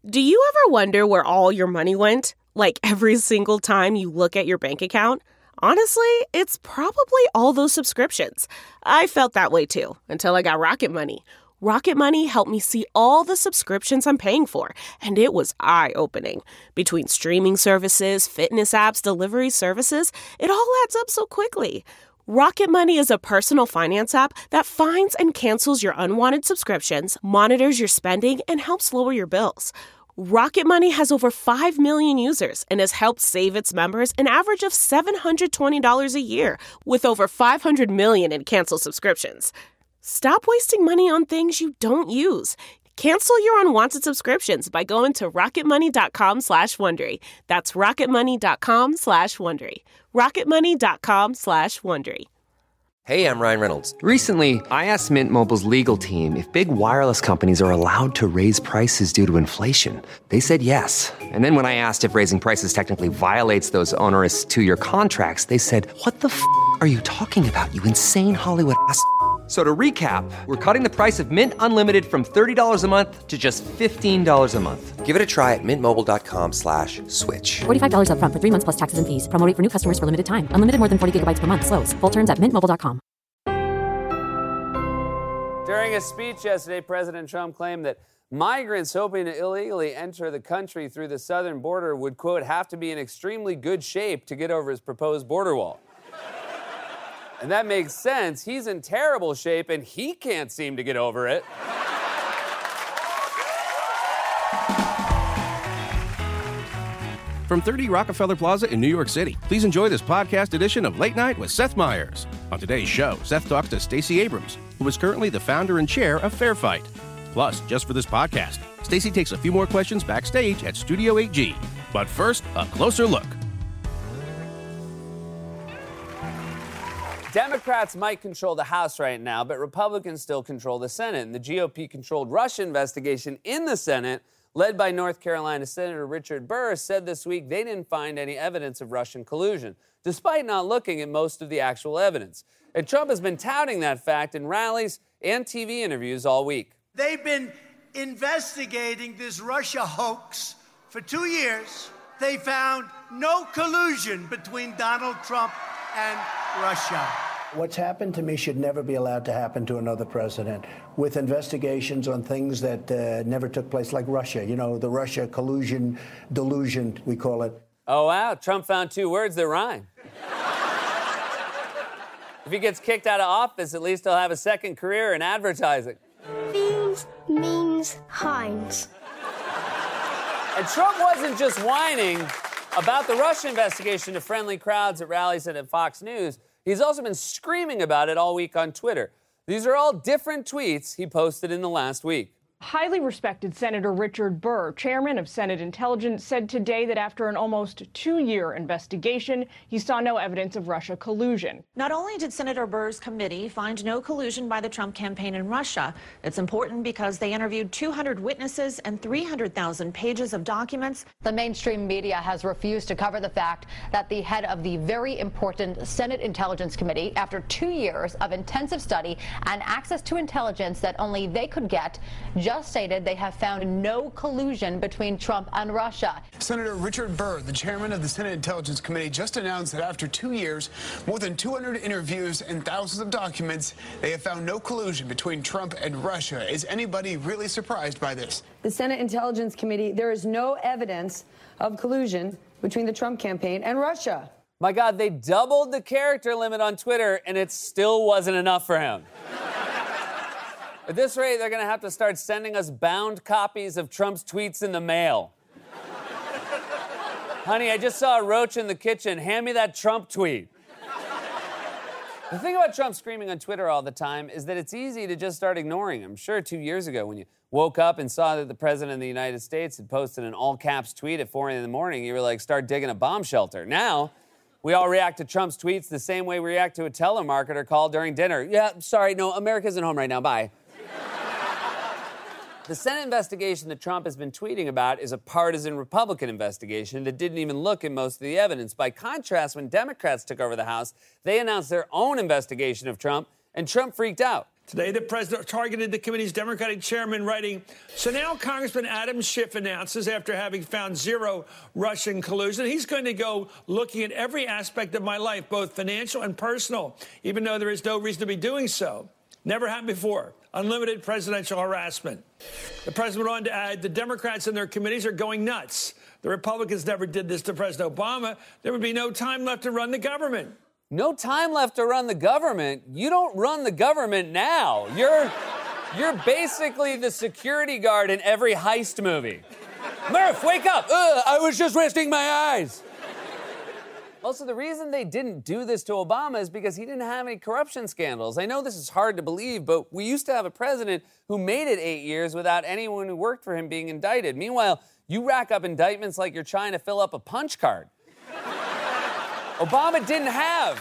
Do you ever wonder where all your money went? Like every single time you look at your bank account? Honestly, it's probably all those subscriptions. I felt that way too, until I got Rocket Money. Rocket Money helped me see all the subscriptions I'm paying for, and it was eye-opening. Between streaming services, fitness apps, delivery services, it all adds up so quickly. Rocket Money is a personal finance app that finds and cancels your unwanted subscriptions, monitors your spending, and helps lower your bills. Rocket Money has over 5 million users and has helped save its members an average of $720 a year, with over 500 million in canceled subscriptions. Stop wasting money on things you don't use. Cancel your unwanted subscriptions by going to rocketmoney.com/Wondery. That's rocketmoney.com/Wondery. rocketmoney.com/Wondery. Hey, I'm Ryan Reynolds. Recently, I asked Mint Mobile's legal team if big wireless companies are allowed to raise prices due to inflation. They said yes. And then when I asked if raising prices technically violates those onerous 2-year contracts, they said, "What the f*** are you talking about, you insane Hollywood ass?" So to recap, we're cutting the price of Mint Unlimited from $30 a month to just $15 a month. Give it a try at mintmobile.com/switch. $45 up front for 3 months plus taxes and fees. Promo rate for new customers for limited time. Unlimited more than 40 gigabytes per month. Slows full terms at mintmobile.com. During a speech yesterday, President Trump claimed that migrants hoping to illegally enter the country through the southern border would, quote, have to be in extremely good shape to get over his proposed border wall. And that makes sense. He's in terrible shape, and he can't seem to get over it. From 30 Rockefeller Plaza in New York City, please enjoy this podcast edition of Late Night with Seth Meyers. On today's show, Seth talks to Stacey Abrams, who is currently the founder and chair of Fair Fight. Plus, just for this podcast, Stacey takes a few more questions backstage at Studio 8G. But first, a closer look. Democrats might control the House right now, but Republicans still control the Senate. And the GOP-controlled Russia investigation in the Senate, led by North Carolina Senator Richard Burr, said this week they didn't find any evidence of Russian collusion, despite not looking at most of the actual evidence. And Trump has been touting that fact in rallies and TV interviews all week. They've been investigating this Russia hoax for 2 years. They found no collusion between Donald Trump and Russia. What's happened to me should never be allowed to happen to another president, with investigations on things that never took place, like Russia. You know, the Russia collusion, delusion, we call it. Oh, wow. Trump found 2 words that rhyme. If he gets kicked out of office, at least he'll have a second career in advertising. Beans means Heinz. And Trump wasn't just whining about the Russia investigation to friendly crowds at rallies and at Fox News. He's also been screaming about it all week on Twitter. These are all different tweets he posted in the last week. Highly respected Senator Richard Burr, chairman of Senate Intelligence, said today that after an almost 2-year investigation, he saw no evidence of Russia collusion. Not only did Senator Burr's committee find no collusion by the Trump campaign in Russia, it's important because they interviewed 200 witnesses and 300,000 pages of documents. The mainstream media has refused to cover the fact that the head of the very important Senate Intelligence Committee, after 2 years of intensive study and access to intelligence that only they could get, just stated they have found no collusion between Trump and Russia. Senator Richard Burr, the chairman of the Senate Intelligence Committee, just announced that after 2 years, more than 200 interviews and thousands of documents, they have found no collusion between Trump and Russia. Is anybody really surprised by this? The Senate Intelligence Committee, there is no evidence of collusion between the Trump campaign and Russia. My God, they doubled the character limit on Twitter, and it still wasn't enough for him. At this rate, they're going to have to start sending us bound copies of Trump's tweets in the mail. Honey, I just saw a roach in the kitchen. Hand me that Trump tweet. The thing about Trump screaming on Twitter all the time is that it's easy to just start ignoring him. Sure, 2 years ago, when you woke up and saw that the president of the United States had posted an all-caps tweet at 4 a.m, you were like, start digging a bomb shelter. Now, we all react to Trump's tweets the same way we react to a telemarketer call during dinner. Yeah, sorry, no, America isn't home right now. Bye. The Senate investigation that Trump has been tweeting about is a partisan Republican investigation that didn't even look at most of the evidence. By contrast, when Democrats took over the House, they announced their own investigation of Trump, and Trump freaked out. Today, the president targeted the committee's Democratic chairman, writing, "So now Congressman Adam Schiff announces, after having found zero Russian collusion, he's going to go looking at every aspect of my life, both financial and personal, even though there is no reason to be doing so. Never happened before. Unlimited presidential harassment." The president went on to add, "The Democrats and their committees are going nuts. The Republicans never did this to President Obama. There would be no time left to run the government." No time left to run the government? You don't run the government now. You're basically the security guard in every heist movie. Murph, wake up! I was just resting my eyes. Also, the reason they didn't do this to Obama is because he didn't have any corruption scandals. I know this is hard to believe, but we used to have a president who made it 8 years without anyone who worked for him being indicted. Meanwhile, you rack up indictments like you're trying to fill up a punch card. Obama didn't have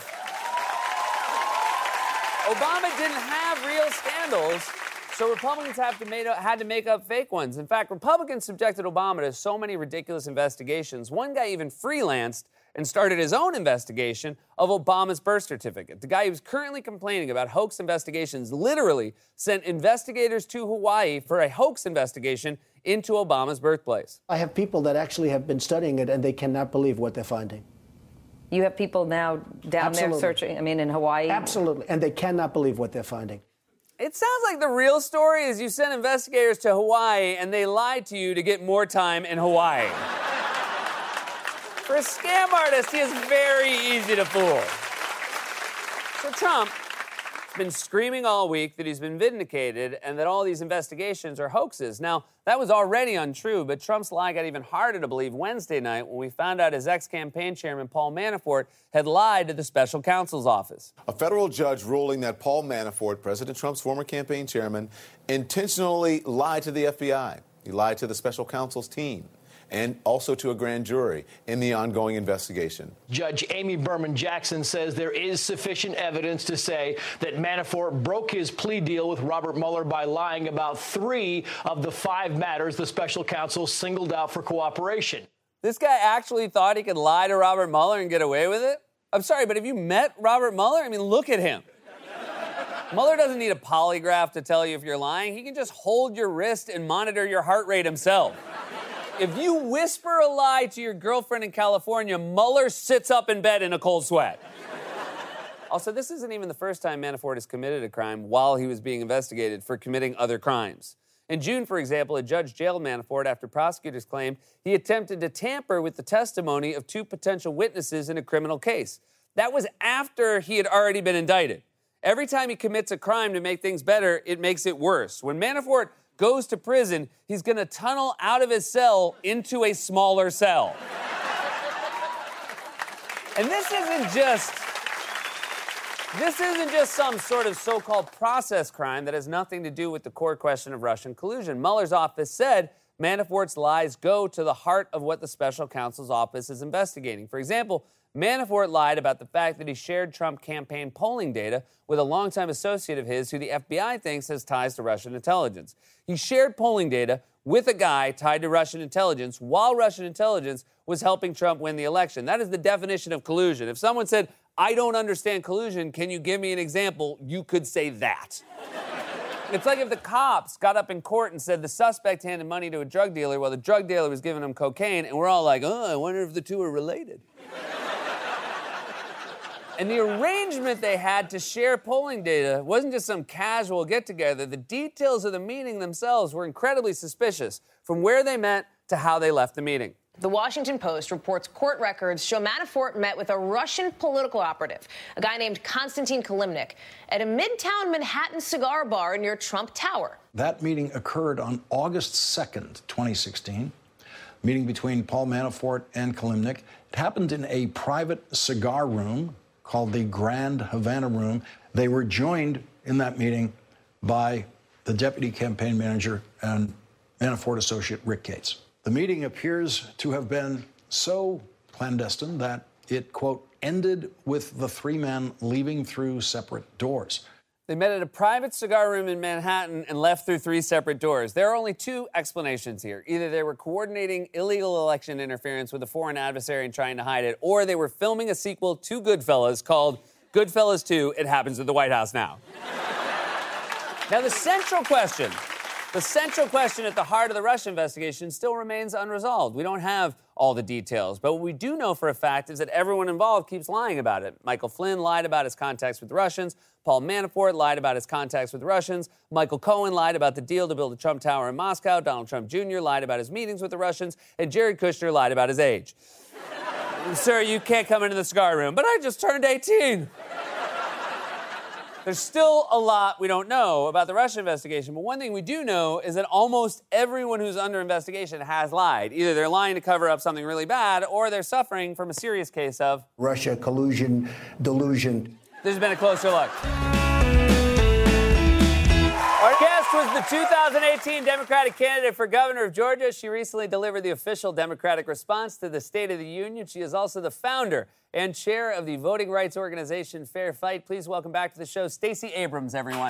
real scandals, so Republicans had to make up fake ones. In fact, Republicans subjected Obama to so many ridiculous investigations. One guy even freelanced and started his own investigation of Obama's birth certificate. The guy who's currently complaining about hoax investigations literally sent investigators to Hawaii for a hoax investigation into Obama's birthplace. I have people that actually have been studying it, and they cannot believe what they're finding. You have people now down there searching, in Hawaii? Absolutely, and they cannot believe what they're finding. It sounds like the real story is you sent investigators to Hawaii and they lied to you to get more time in Hawaii. For a scam artist, he is very easy to fool. So Trump has been screaming all week that he's been vindicated and that all these investigations are hoaxes. Now, that was already untrue, but Trump's lie got even harder to believe Wednesday night when we found out his ex-campaign chairman, Paul Manafort, had lied to the special counsel's office. A federal judge ruling that Paul Manafort, President Trump's former campaign chairman, intentionally lied to the FBI. He lied to the special counsel's team and also to a grand jury in the ongoing investigation. Judge Amy Berman Jackson says there is sufficient evidence to say that Manafort broke his plea deal with Robert Mueller by lying about 3 of the 5 matters the special counsel singled out for cooperation. This guy actually thought he could lie to Robert Mueller and get away with it? I'm sorry, but have you met Robert Mueller? Look at him. Mueller doesn't need a polygraph to tell you if you're lying. He can just hold your wrist and monitor your heart rate himself. If you whisper a lie to your girlfriend in California, Mueller sits up in bed in a cold sweat. Also, this isn't even the first time Manafort has committed a crime while he was being investigated for committing other crimes. In June, for example, a judge jailed Manafort after prosecutors claimed he attempted to tamper with the testimony of 2 potential witnesses in a criminal case. That was after he had already been indicted. Every time he commits a crime to make things better, it makes it worse. When Manafort goes to prison, he's going to tunnel out of his cell into a smaller cell. And this isn't just some sort of so-called process crime that has nothing to do with the core question of Russian collusion. Mueller's office said Manafort's lies go to the heart of what the special counsel's office is investigating. For example, Manafort lied about the fact that he shared Trump campaign polling data with a longtime associate of his who the FBI thinks has ties to Russian intelligence. He shared polling data with a guy tied to Russian intelligence while Russian intelligence was helping Trump win the election. That is the definition of collusion. If someone said, "I don't understand collusion, can you give me an example?" you could say that. It's like if the cops got up in court and said the suspect handed money to a drug dealer while the drug dealer was giving him cocaine, and we're all like, "Oh, I wonder if the two are related." And the arrangement they had to share polling data wasn't just some casual get-together. The details of the meeting themselves were incredibly suspicious, from where they met to how they left the meeting. The Washington Post reports court records show Manafort met with a Russian political operative, a guy named Konstantin Kilimnik, at a Midtown Manhattan cigar bar near Trump Tower. That meeting occurred on August 2nd, 2016. Meeting between Paul Manafort and Kilimnik. It happened in a private cigar room called the Grand Havana Room. They were joined in that meeting by the deputy campaign manager and Manafort associate Rick Gates. The meeting appears to have been so clandestine that it, quote, ended with the 3 men leaving through separate doors. They met at a private cigar room in Manhattan and left through 3 separate doors. There are only 2 explanations here. Either they were coordinating illegal election interference with a foreign adversary and trying to hide it, or they were filming a sequel to Goodfellas called Goodfellas 2, It Happens at the White House Now. Now, the central question at the heart of the Russia investigation still remains unresolved. We don't have all the details, but what we do know for a fact is that everyone involved keeps lying about it. Michael Flynn lied about his contacts with Russians. Paul Manafort lied about his contacts with Russians. Michael Cohen lied about the deal to build a Trump Tower in Moscow. Donald Trump Jr. lied about his meetings with the Russians. And Jared Kushner lied about his age. Sir, you can't come into the cigar room, but I just turned 18. There's still a lot we don't know about the Russia investigation, but one thing we do know is that almost everyone who's under investigation has lied. Either they're lying to cover up something really bad, or they're suffering from a serious case of Russia collusion, delusion. This has been a closer look. Our guest was the 2018 Democratic candidate for governor of Georgia. She recently delivered the official Democratic response to the State of the Union. She is also the founder and chair of the voting rights organization Fair Fight. Please welcome back to the show, Stacey Abrams, everyone.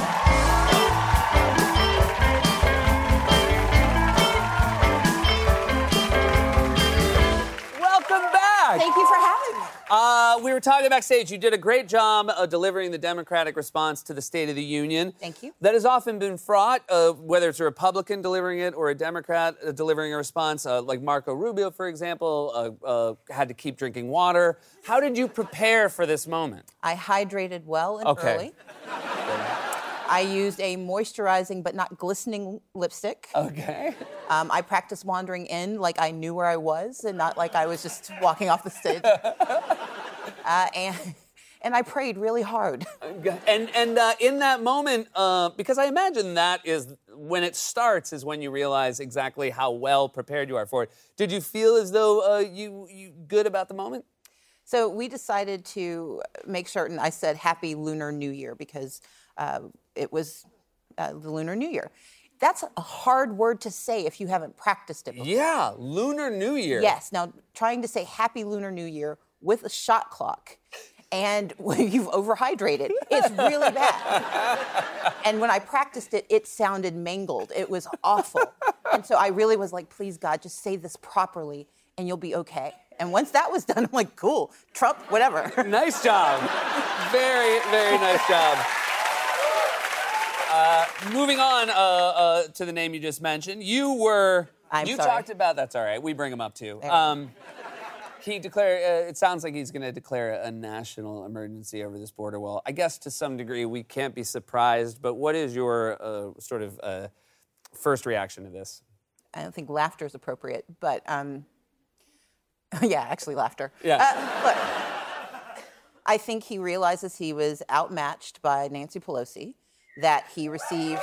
Welcome back. Thank you for having me. We were talking backstage. You did a great job of delivering the Democratic response to the State of the Union. Thank you. That has often been fraught, whether it's a Republican delivering it or a Democrat delivering a response, like Marco Rubio, for example, had to keep drinking water. How did you prepare for this moment? I hydrated well and early. I used a moisturizing but not glistening lipstick. Okay. I practiced wandering in like I knew where I was and not like I was just walking off the stage. And I prayed really hard. And in that moment, because I imagine that is when it starts is when you realize exactly how well prepared you are for it. Did you feel as though you good about the moment? So we decided to make certain I said Happy Lunar New Year because it was the Lunar New Year. That's a hard word to say if you haven't practiced it before. Yeah, Lunar New Year. Yes. Now, trying to say Happy Lunar New Year with a shot clock and when you've overhydrated, it's really bad. And when I practiced it, it sounded mangled. It was awful. And so I really was like, please, God, just say this properly and you'll be okay. And once that was done, I'm like, cool, Trump, whatever. Nice job. Very, very nice job. Moving on to the name you just mentioned, you talked about, that's all right, we bring him up too. He declared, it sounds like he's going to declare a national emergency over this border wall. I guess to some degree we can't be surprised, but what is your first reaction to this? I don't think laughter is appropriate, but yeah, actually laughter. Yeah. Look, I think he realizes he was outmatched by Nancy Pelosi, that he received,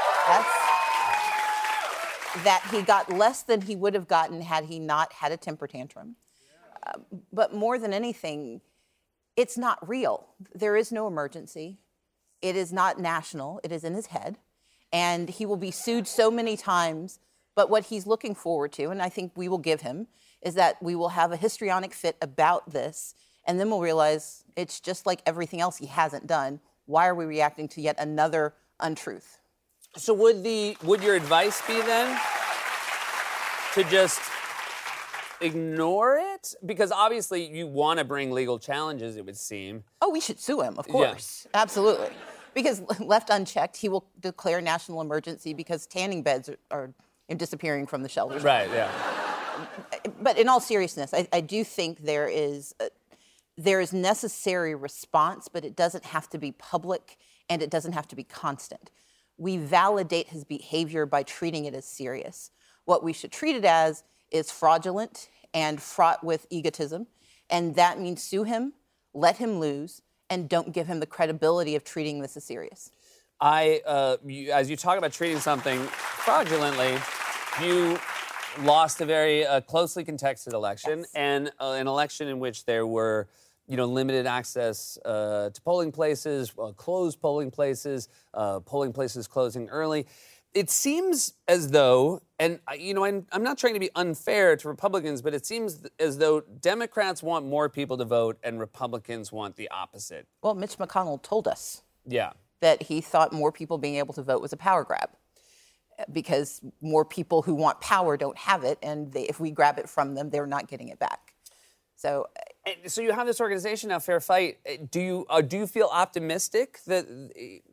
that he got less than he would have gotten had he not had a temper tantrum. But more than anything, it's not real. There is no emergency. It is not national. It is in his head. And he will be sued so many times. But what he's looking forward to, and I think we will give him, is that we will have a histrionic fit about this. And then we'll realize it's just like everything else he hasn't done. Why are we reacting to yet another untruth? So would your advice be then to just ignore it? Because obviously you want to bring legal challenges, it would seem. Oh, we should sue him, of course. Yeah. Absolutely. Because left unchecked, he will declare national emergency because tanning beds are disappearing from the shelters. Right, yeah. But in all seriousness, I do think there is necessary response, but it doesn't have to be public and it doesn't have to be constant. We validate his behavior by treating it as serious. What we should treat it as is fraudulent and fraught with egotism, and that means sue him, let him lose, and don't give him the credibility of treating this as serious. As you talk about treating something fraudulently, you lost a very closely contested election, yes. And an election in which there were, limited access to polling places, closed polling places closing early. It seems as though, and I'm not trying to be unfair to Republicans, but it seems as though Democrats want more people to vote and Republicans want the opposite. Well, Mitch McConnell told us that he thought more people being able to vote was a power grab because more people who want power don't have it, and if we grab it from them, they're not getting it back. So you have this organization now, Fair Fight. Do you feel optimistic that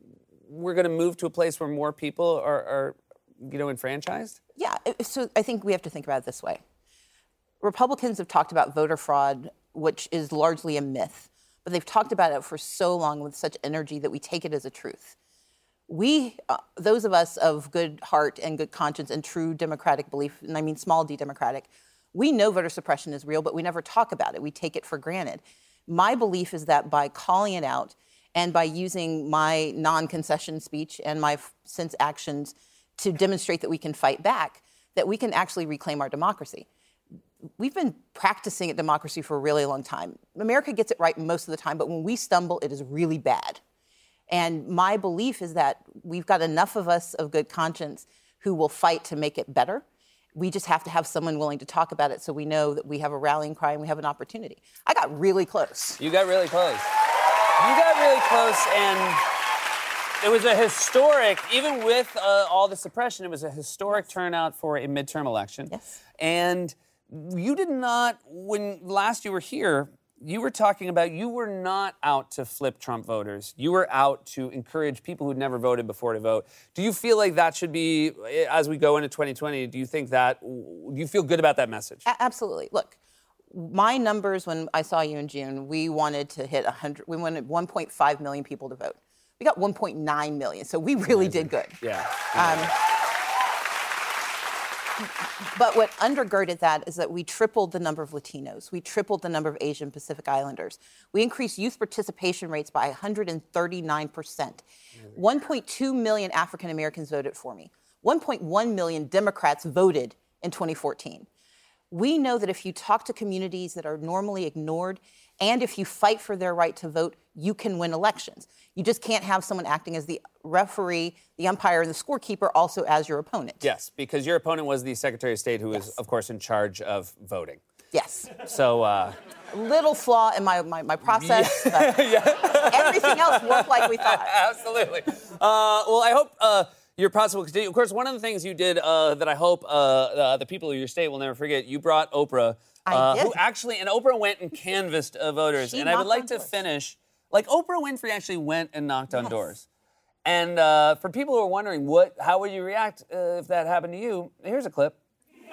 we're going to move to a place where more people are enfranchised? Yeah, so I think we have to think about it this way. Republicans have talked about voter fraud, which is largely a myth, but they've talked about it for so long with such energy that we take it as a truth. We, those of us of good heart and good conscience and true democratic belief, and I mean small d democratic, we know voter suppression is real, but we never talk about it. We take it for granted. My belief is that by calling it out and by using my non-concession speech and my sense actions to demonstrate that we can fight back, that we can actually reclaim our democracy. We've been practicing at democracy for a really long time. America gets it right most of the time, but when we stumble, it is really bad. And my belief is that we've got enough of us of good conscience who will fight to make it better. We just have to have someone willing to talk about it so we know that we have a rallying cry and we have an opportunity. I got really close. You got really close. And it was a historic, even with all the suppression, it was a historic turnout for a midterm election. Yes. And you did not, when last you were here, you were talking about you were not out to flip Trump voters. You were out to encourage people who'd never voted before to vote. Do you feel like that should be, as we go into 2020, do you feel good about that message? Absolutely. Look, my numbers when I saw you in June, we wanted to hit 100, we wanted 1.5 million people to vote. We got 1.9 million, so we really did good. Yeah. But what undergirded that is that we tripled the number of Latinos. We tripled the number of Asian Pacific Islanders. We increased youth participation rates by 139%. 1.2 million African Americans voted for me. 1.1 million Democrats voted in 2014. We know that if you talk to communities that are normally ignored and if you fight for their right to vote, you can win elections. You just can't have someone acting as the referee, the umpire, and the scorekeeper also as your opponent. Yes, because your opponent was the Secretary of State who was, of course, in charge of voting. Yes. So, little flaw in my process. But everything else worked like we thought. Absolutely. Well, I hope your process will continue. Of course, one of the things you did that I hope the people of your state will never forget, you brought Oprah. Who actually, and Oprah went and canvassed voters. And I would like to finish, like Oprah Winfrey actually went and knocked on doors. And for people who are wondering, how would you react if that happened to you, here's a clip.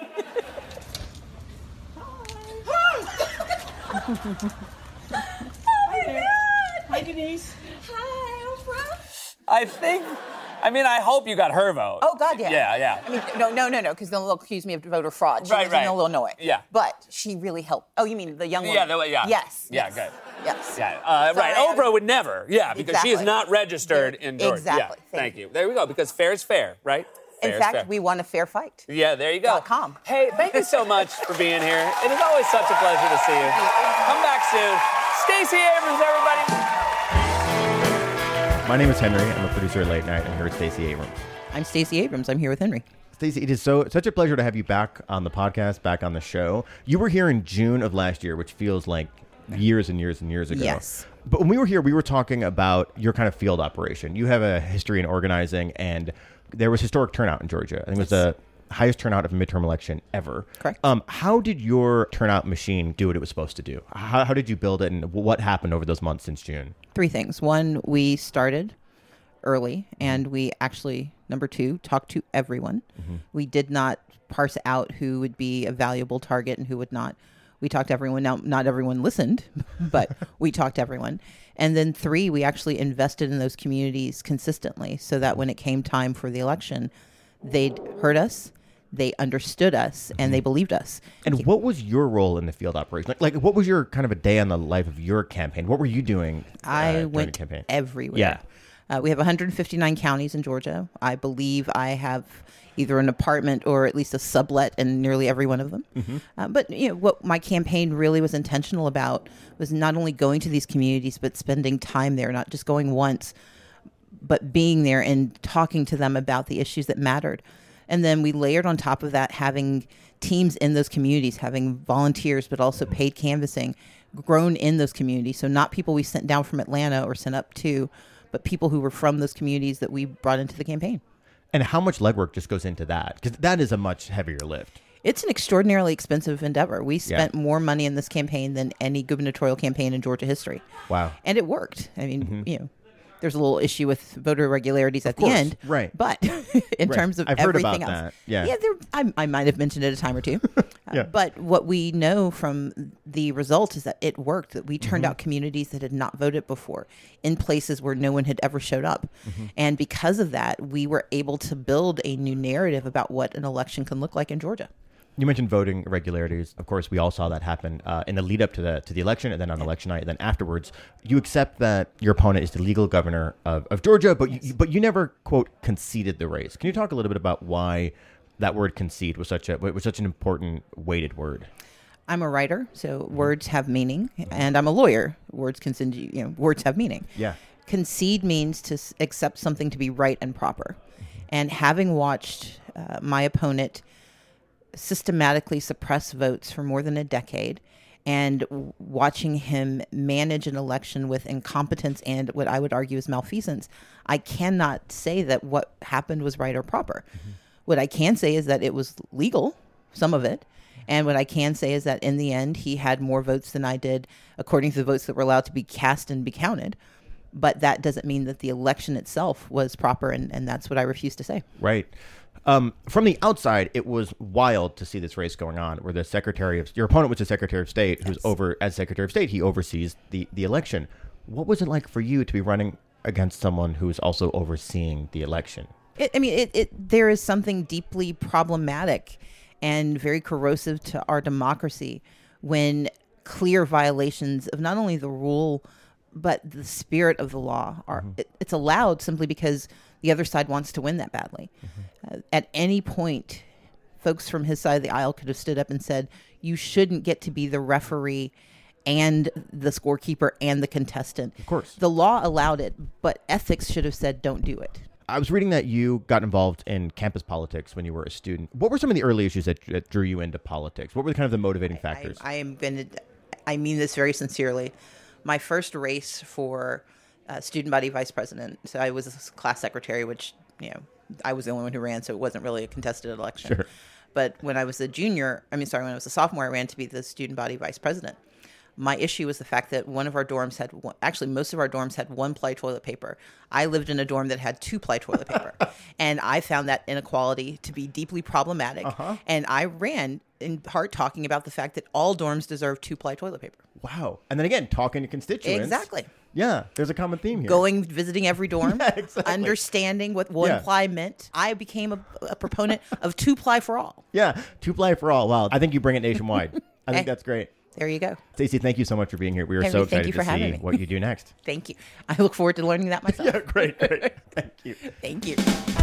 Hi, Denise. Hi, Oprah. I hope you got her vote. Oh, God, yeah. Yeah. I mean, no, because they'll accuse me of voter fraud. She Right. lives in Illinois. Yeah. But she really helped. Oh, you mean the young woman? Yeah. Yes. Yeah, good. Yes. Yeah, right. Oprah would never. Yeah, because she is not registered in Georgia. Exactly. Yeah, thank you. There we go, because fair is fair, right? In fact, we won a fair fight. Yeah, there you go. .com. Hey, thank you so much for being here. It is always such a pleasure to see you. Come back soon. Stacey Abrams, everybody. My name is Henry. I'm a producer at Late Night. I'm here with Stacey Abrams. I'm Stacey Abrams. I'm here with Henry. Stacey, it is such a pleasure to have you back on the podcast, back on the show. You were here in June of last year, which feels like years and years and years ago. Yes. But when we were here, we were talking about your kind of field operation. You have a history in organizing, and there was historic turnout in Georgia. I think it was the highest turnout of a midterm election ever. Correct. How did your turnout machine do what it was supposed to do? How did you build it, and what happened over those months since June? 3 things. 1, we started early, and we actually, number 2, talked to everyone. Mm-hmm. We did not parse out who would be a valuable target and who would not. We talked to everyone. Now, not everyone listened, but we talked to everyone. And then 3, we actually invested in those communities consistently so that when it came time for the election, they'd heard us, they understood us, and they believed us. And what was your role in the field operation? Like what was your kind of a day on the life of your campaign? What were you doing I during went the campaign? Everywhere. Yeah. We have 159 counties in Georgia. I believe I have either an apartment or at least a sublet in nearly every one of them. Mm-hmm. But what my campaign really was intentional about was not only going to these communities, but spending time there, not just going once, but being there and talking to them about the issues that mattered. And then we layered on top of that having teams in those communities, having volunteers, but also paid canvassing grown in those communities. So not people we sent down from Atlanta or sent up to, but people who were from those communities that we brought into the campaign. And how much legwork just goes into that? Because that is a much heavier lift. It's an extraordinarily expensive endeavor. We spent more money in this campaign than any gubernatorial campaign in Georgia history. Wow. And it worked. I mean, There's a little issue with voter irregularities at the end. Right. But in terms of I've heard everything about else. that. Yeah. I might have mentioned it a time or two. Yeah. But what we know from the results is that it worked, that we turned out communities that had not voted before in places where no one had ever showed up. And because of that, we were able to build a new narrative about what an election can look like in Georgia. You mentioned voting irregularities. Of course, we all saw that happen in the lead up to the election, and then on election night, and then afterwards. You accept that your opponent is the legal governor of Georgia, but you never, quote, conceded the race. Can you talk a little bit about why that word concede was such an important weighted word? I'm a writer, so words have meaning, and I'm a lawyer. Words have meaning. Yeah. Concede means to accept something to be right and proper. And having watched my opponent systematically suppress votes for more than a decade, and watching him manage an election with incompetence and what I would argue is malfeasance, I cannot say that what happened was right or proper. What I can say is that it was legal, some of it. And what I can say is that in the end, he had more votes than I did, according to the votes that were allowed to be cast and be counted. But that doesn't mean that the election itself was proper, and that's what I refuse to say. Right. From the outside, it was wild to see this race going on, where your opponent was the Secretary of State, who's as Secretary of State, he oversees the election. What was it like for you to be running against someone who's also overseeing the election? There is something deeply problematic and very corrosive to our democracy when clear violations of not only the rule but the spirit of the law are. It's allowed simply because the other side wants to win that badly. At any point, folks from his side of the aisle could have stood up and said, you shouldn't get to be the referee and the scorekeeper and the contestant. Of course. The law allowed it, but ethics should have said, don't do it. I was reading that you got involved in campus politics when you were a student. What were some of the early issues that drew you into politics? What were kind of the motivating factors? I mean this very sincerely. My first race for student body vice president, so I was a class secretary, which, I was the only one who ran, so it wasn't really a contested election. Sure. But when I was when I was a sophomore, I ran to be the student body vice president. My issue was the fact that one of our dorms had most of our dorms had 1-ply toilet paper. I lived in a dorm that had 2-ply toilet paper. And I found that inequality to be deeply problematic. And I ran in part talking about the fact that all dorms deserve 2-ply toilet paper. Wow. And then again, talking to constituents. Exactly. Yeah, there's a common theme here. Visiting every dorm, understanding what 1-ply meant. I became a proponent of 2-ply for all. Yeah, 2-ply for all. Wow. I think you bring it nationwide. I think that's great. There you go. Stacey, thank you so much for being here. We are so excited to see what you do next. Thank you. I look forward to learning that myself. Yeah, great. Thank you. Thank you.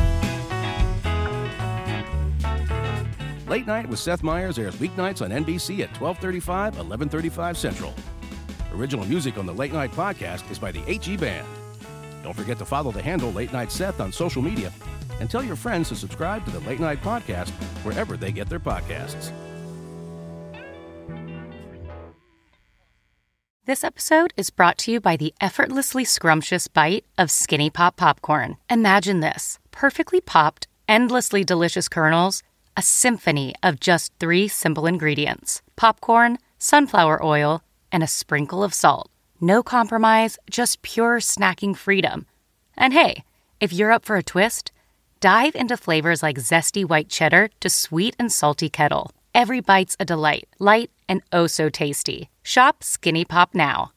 Late Night with Seth Meyers airs weeknights on NBC at 12:35, 11:35 Central. Original music on the Late Night podcast is by the HE Band. Don't forget to follow the handle Late Night Seth on social media and tell your friends to subscribe to the Late Night podcast wherever they get their podcasts. This episode is brought to you by the effortlessly scrumptious bite of Skinny Pop popcorn. Imagine this: perfectly popped, endlessly delicious kernels, a symphony of just 3 simple ingredients: popcorn, sunflower oil, and a sprinkle of salt. No compromise, just pure snacking freedom. And hey, if you're up for a twist, dive into flavors like zesty white cheddar to sweet and salty kettle. Every bite's a delight, light and oh so tasty. Shop Skinny Pop now.